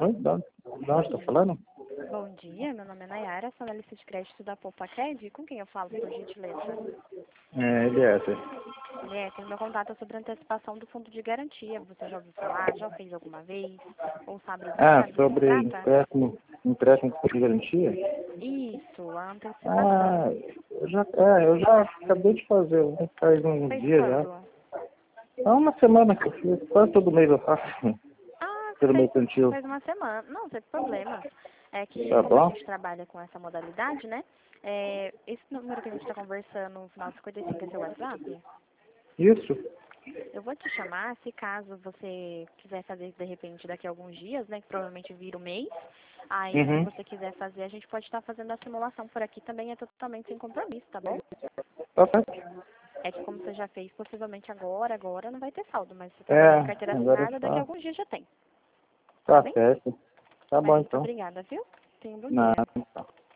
Oi, de onde está falando? Bom dia, meu nome é Nayara, sou analista de crédito da Poupa-Cred. Com quem eu falo, por gentileza? Eliezer. Tem meu contato sobre antecipação do fundo de garantia. Você já ouviu falar? Já fez alguma vez? Ou sabe do que se Sobre trata? empréstimo de garantia? Isso, a antecipação. Ah, eu já acabei de fazer, faz uns Fez dias já. quando? Há uma semana que eu fiz, quase todo mês eu faço, Ah, pelo fez, mercantil. fez uma semana. Não, sem problema. É que, Tá como a bom? gente trabalha com essa modalidade, né? Esse número que a gente está conversando no final de 55 é seu WhatsApp? Isso? Eu vou te chamar, se caso você quiser fazer de repente daqui a alguns dias, né, que provavelmente vira o mês. Aí, se Uhum. você quiser fazer, a gente pode estar fazendo a simulação por aqui também, é totalmente sem compromisso, tá bom? Tá certo. É que como você já fez, possivelmente agora não vai ter saldo, mas se trabalhar É, de carteira agora assinada, daqui a tá. alguns dias já tem, tá Tá bem? certo. Tá Mas bom muito então. obrigada, viu? Tenha um bom dia. Nada.